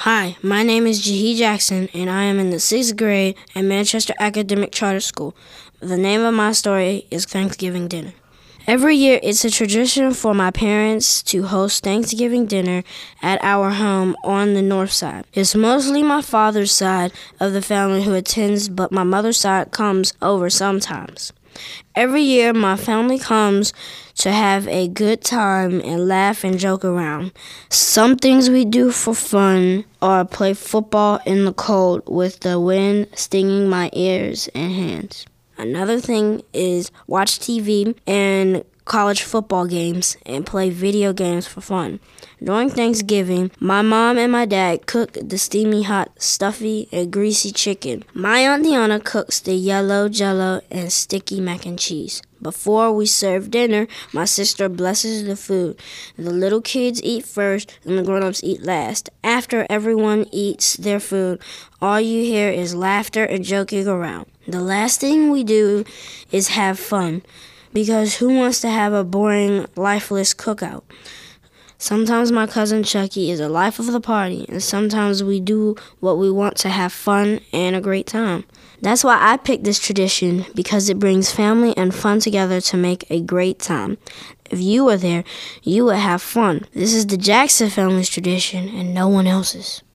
Hi, my name is Jahi Jackson, and I am in the 6th grade at Manchester Academic Charter School. The name of my story is Thanksgiving Dinner. Every year, it's a tradition for my parents to host Thanksgiving dinner at our home on the north side. It's mostly my father's side of the family who attends, but my mother's side comes over sometimes. Every year, my family comes to have a good time and laugh and joke around. Some things we do for fun are play football in the cold with the wind stinging my ears and hands. Another thing is watch TV and college football games and play video games for fun. During Thanksgiving, my mom and my dad cook the steamy hot, stuffy, and greasy chicken. My Aunt Deanna cooks the yellow jello and sticky mac and cheese. Before we serve dinner, my sister blesses the food. The little kids eat first and the grown-ups eat last. After everyone eats their food, all you hear is laughter and joking around. The last thing we do is have fun, because who wants to have a boring, lifeless cookout? Sometimes my cousin Chucky is the life of the party, and sometimes we do what we want to have fun and a great time. That's why I picked this tradition, because it brings family and fun together to make a great time. If you were there, you would have fun. This is the Jackson family's tradition and no one else's.